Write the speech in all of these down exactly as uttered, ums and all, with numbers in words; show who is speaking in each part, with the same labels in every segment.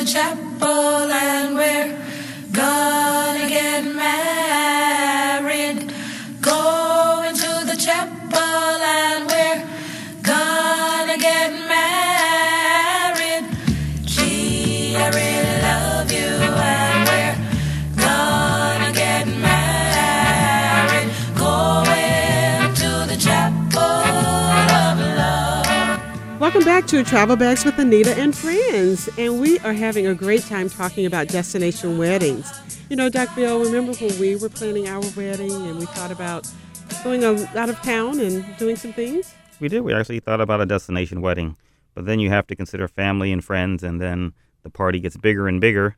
Speaker 1: the chapel and we're gonna get married. Going to the chapel and we're gonna get married. Gee, I really love you and we're gonna get married. Going to the chapel of love.
Speaker 2: Welcome back to Travel Bags with Anita and Friends, and we are having a great time talking about destination weddings. You know, Doc Bill, remember when we were planning our wedding and we thought about going out of town and doing some things?
Speaker 3: We did. We actually thought about a destination wedding, but then you have to consider family and friends, and then the party gets bigger and bigger.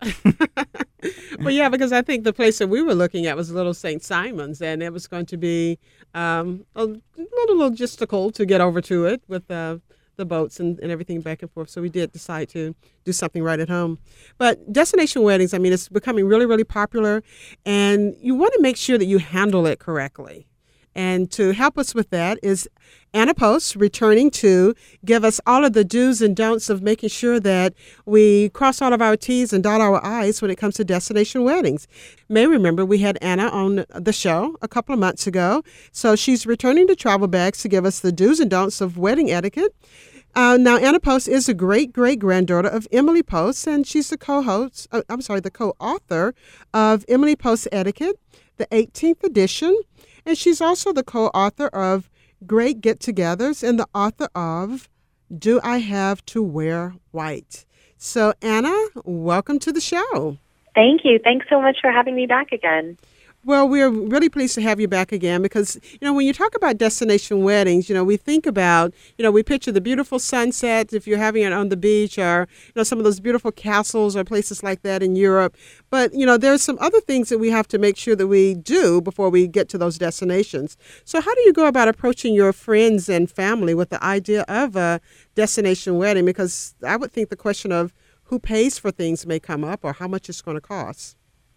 Speaker 2: Well, yeah, because I think the place that we were looking at was Little Saint Simon's, and it was going to be um, a little logistical to get over to it with uh, the boats and, and everything back and forth. So we did decide to do something right at home. But destination weddings, I mean, it's becoming really, really popular, and you want to make sure that you handle it correctly. And to help us with that is Anna Post, returning to give us all of the do's and don'ts of making sure that we cross all of our T's and dot our I's when it comes to destination weddings. You may remember we had Anna on the show a couple of months ago. So she's returning to Travel Bags to give us the do's and don'ts of wedding etiquette. Uh, now, Anna Post is a great-great-granddaughter of Emily Post, and she's the co-host, uh, I'm sorry, the co-author of Emily Post Etiquette, the eighteenth edition. And she's also the co-author of Great Get-Togethers and the author of Do I Have to Wear White? So, Anna, welcome to the show.
Speaker 4: Thank you. Thanks so much for having me back again.
Speaker 2: Well, we're really pleased to have you back again because, you know, when you talk about destination weddings, you know, we think about, you know, we picture the beautiful sunsets if you're having it on the beach or, you know, some of those beautiful castles or places like that in Europe. But, you know, there's some other things that we have to make sure that we do before we get to those destinations. So how do you go about approaching your friends and family with the idea of a destination wedding? Because I would think the question of who pays for things may come up or how much it's going to cost.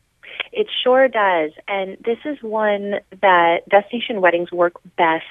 Speaker 4: It sure does. And this is one that destination weddings work best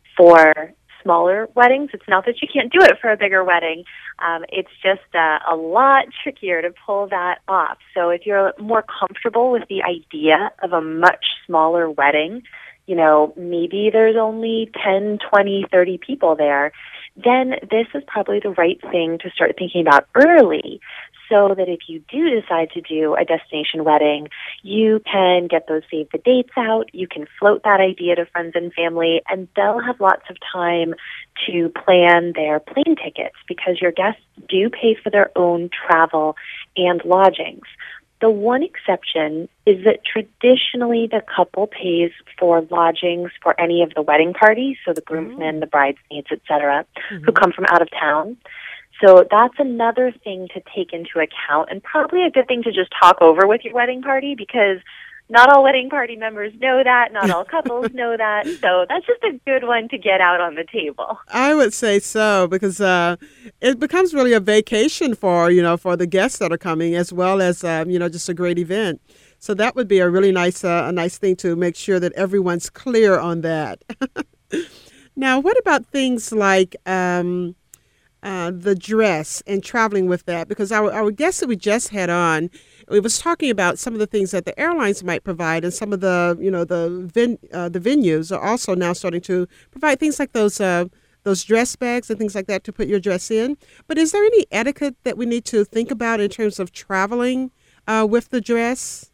Speaker 4: for smaller weddings. It's not that you can't do it for a bigger wedding. Um, it's just uh, a lot trickier to pull that off. So if you're more comfortable with the idea of a much smaller wedding, you know, maybe there's only ten, twenty, thirty people there, then this is probably the right thing to start thinking about early so that if you do decide to do a destination wedding, you can get those save the dates out, you can float that idea to friends and family, and they'll have lots of time to plan their plane tickets because your guests do pay for their own travel and lodgings. The one exception is that traditionally the couple pays for lodgings for any of the wedding parties, so the groomsmen, mm-hmm. the bridesmaids, et cetera, mm-hmm. who come from out of town. So that's another thing to take into account and probably a good thing to just talk over with your wedding party because not all wedding party members know that. Not all couples know that. So that's just a good one to get out on the table.
Speaker 2: I would say so because uh, it becomes really a vacation for, you know, for the guests that are coming as well as, um, you know, just a great event. So that would be a really nice, uh, a nice thing to make sure that everyone's clear on that. Now, what about things like um, uh, the dress and traveling with that? Because our, our guest that we just had on, we was talking about some of the things that the airlines might provide, and some of the, you know, the ven, uh, the venues are also now starting to provide things like those uh, those dress bags and things like that to put your dress in. But is there any etiquette that we need to think about in terms of traveling uh, with the dress?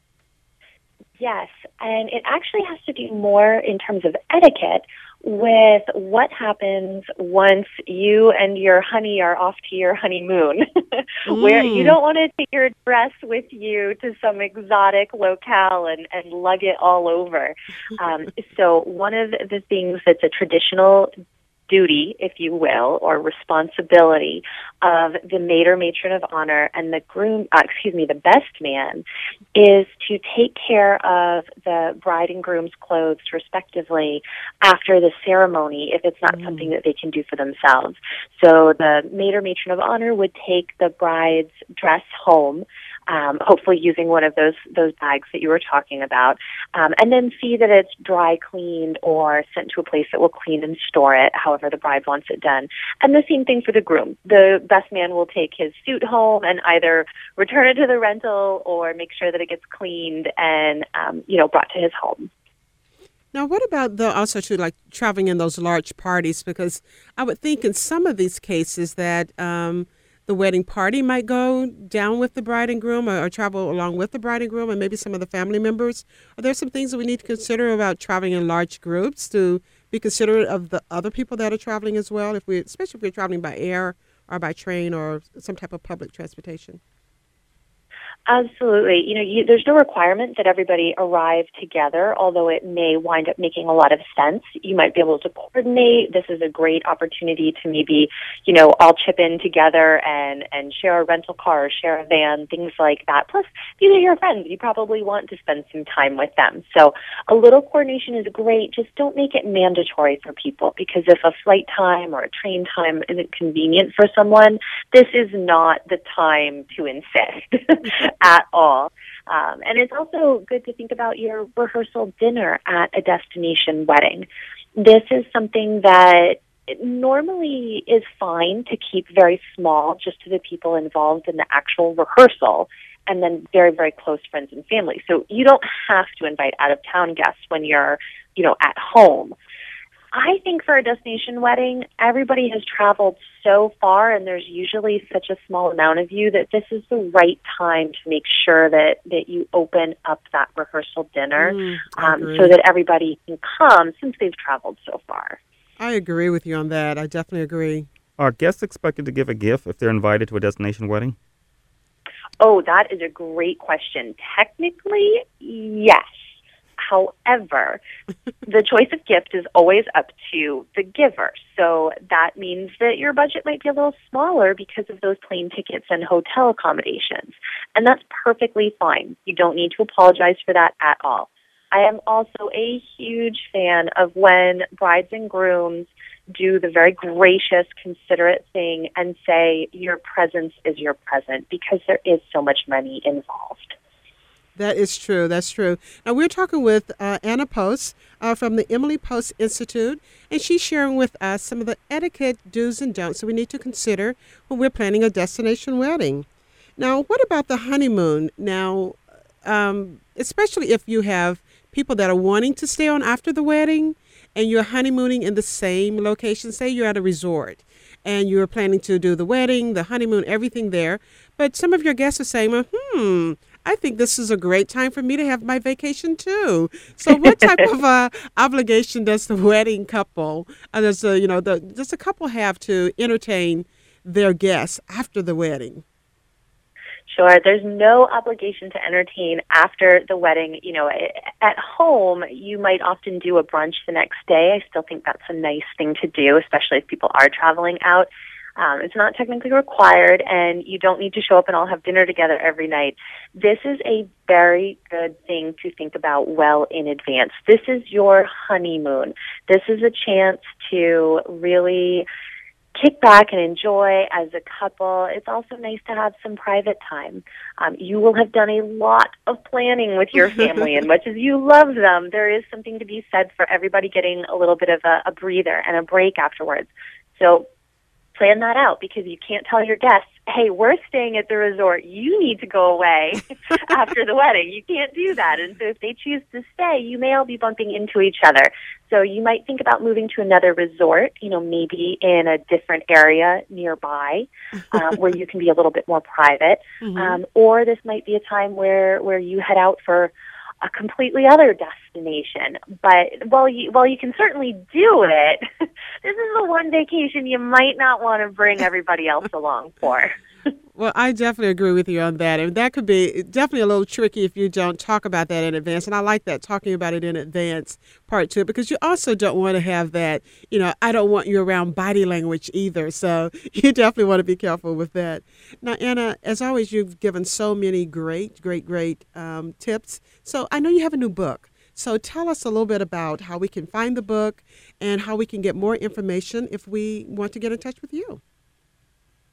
Speaker 4: Yes, and it actually has to do more in terms of etiquette with what happens once you and your honey are off to your honeymoon, mm. where you don't want to take your dress with you to some exotic locale and, and lug it all over. Um, so one of the things that's a traditional duty, if you will, or responsibility of the maid or matron of honor and the groom, uh, excuse me, the best man, is to take care of the bride and groom's clothes, respectively, after the ceremony, if it's not mm. something that they can do for themselves. So the maid or matron of honor would take the bride's dress home, um, hopefully using one of those those bags that you were talking about, um, and then see that it's dry cleaned or sent to a place that will clean and store it however the bride wants it done. And the same thing for the groom. The best man will take his suit home and either return it to the rental or make sure that it gets cleaned and um, you know brought to his home.
Speaker 2: Now, what about the also to like traveling in those large parties? Because I would think in some of these cases that um, the wedding party might go down with the bride and groom or, or travel along with the bride and groom and maybe some of the family members. Are there some things that we need to consider about traveling in large groups to be considerate of the other people that are traveling as well, if we, especially if we're traveling by air or by train or some type of public transportation?
Speaker 4: Absolutely. You know, you, there's no requirement that everybody arrive together, although it may wind up making a lot of sense. You might be able to coordinate. This is a great opportunity to maybe, you know, all chip in together and, and share a rental car, share a van, things like that. Plus, these are your friends. You probably want to spend some time with them. So a little coordination is great. Just don't make it mandatory for people, because if a flight time or a train time isn't convenient for someone, this is not the time to insist. At all. Um, and it's also good to think about your rehearsal dinner at a destination wedding. This is something that normally is fine to keep very small, just to the people involved in the actual rehearsal, and then very, very close friends and family. So you don't have to invite out-of-town guests when you're, you know, at home. I think for a destination wedding, everybody has traveled so far, and there's usually such a small amount of you that this is the right time to make sure that, that you open up that rehearsal dinner
Speaker 2: Mm,
Speaker 4: um, so that everybody can come since they've traveled so far.
Speaker 2: I agree with you on that. I definitely agree.
Speaker 3: Are guests expected to give a gift if they're invited to a destination wedding?
Speaker 4: Oh, that is a great question. Technically, yes. However, the choice of gift is always up to the giver. So that means that your budget might be a little smaller because of those plane tickets and hotel accommodations. And that's perfectly fine. You don't need to apologize for that at all. I am also a huge fan of when brides and grooms do the very gracious, considerate thing and say, your presence is your present, because there is so much money involved.
Speaker 2: That is true. That's true. Now, we're talking with uh, Anna Post uh, from the Emily Post Institute, and she's sharing with us some of the etiquette do's and don'ts that we need to consider when we're planning a destination wedding. Now, what about the honeymoon? Now, um, especially if you have people that are wanting to stay on after the wedding and you're honeymooning in the same location, say you're at a resort and you're planning to do the wedding, the honeymoon, everything there, but some of your guests are saying, well, hmm, I think this is a great time for me to have my vacation too. So, what type of uh, obligation does the wedding couple, uh, does the, you know, the does the couple have to entertain their guests after the wedding?
Speaker 4: Sure. There's no obligation to entertain after the wedding. You know, at home, you might often do a brunch the next day. I still think that's a nice thing to do, especially if people are traveling out. Um, it's not technically required, and you don't need to show up and all have dinner together every night. This is a very good thing to think about well in advance. This is your honeymoon. This is a chance to really kick back and enjoy as a couple. It's also nice to have some private time. Um, you will have done a lot of planning with your family, and much as you love them, there is something to be said for everybody getting a little bit of a, a breather and a break afterwards. So plan that out, because you can't tell your guests, hey, we're staying at the resort, you need to go away after the wedding. You can't do that. And so if they choose to stay, you may all be bumping into each other. So you might think about moving to another resort, you know, maybe in a different area nearby um, where you can be a little bit more private. Mm-hmm. Um, or this might be a time where, where you head out for a completely other destination. But while you while you can certainly do it, this is the one vacation you might not want to bring everybody else along for.
Speaker 2: Well, I definitely agree with you on that. And that could be definitely a little tricky if you don't talk about that in advance. And I like that, talking about it in advance part to it, because you also don't want to have that, you know, I don't want you around body language either. So you definitely want to be careful with that. Now, Anna, as always, you've given so many great, great, great um, tips. So I know you have a new book. So tell us a little bit about how we can find the book and how we can get more information if we want to get in touch with you.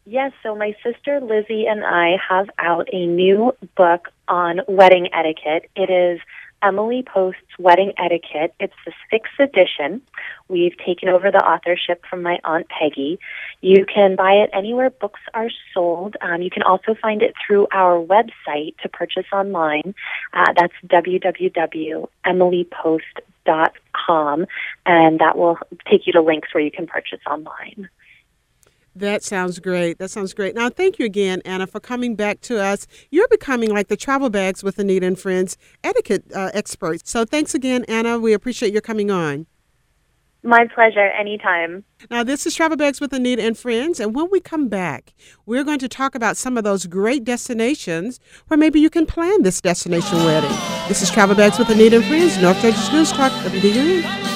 Speaker 4: Yes, so my sister Lizzie and I have out a new book on wedding etiquette. It is Emily Post's Wedding Etiquette. It's the sixth edition. We've taken over the authorship from my Aunt Peggy. You can buy it anywhere books are sold. Um, you can also find it through our website to purchase online. Uh, that's w w w dot emily post dot com, and that will take you to links where you can purchase online.
Speaker 2: That sounds great. That sounds great. Now, thank you again, Anna, for coming back to us. You're becoming like the Travel Bags with Anita and Friends etiquette uh, experts. So thanks again, Anna. We appreciate your coming on.
Speaker 4: My pleasure. Anytime.
Speaker 2: Now, this is Travel Bags with Anita and Friends, and when we come back, we're going to talk about some of those great destinations where maybe you can plan this destination wedding. This is Travel Bags with Anita and Friends, North Georgia's News Talk, W D U N.